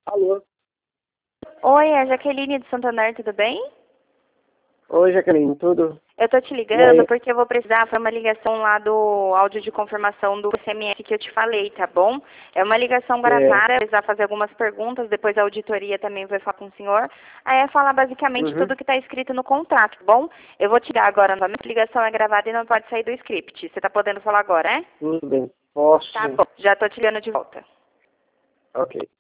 Alô? Oi, é a Jaqueline de Santander, tudo bem? Oi, Jaqueline, tudo? Eu tô te E ligando aí? porque eu vou precisar fazer uma ligação lá do áudio de confirmação do SMS que eu te falei, tá bom? É uma ligação É, gravada, precisar fazer algumas perguntas, depois a auditoria também vai falar com o senhor. Aí é falar basicamente uhum, tudo que está escrito no contrato, tá bom? Eu vou te dar agora novamente, a ligação é gravada e não pode sair do script. Você tá podendo falar agora, é? tudo bem. Posso Tá sim. bom, já tô te ligando de volta. Ok.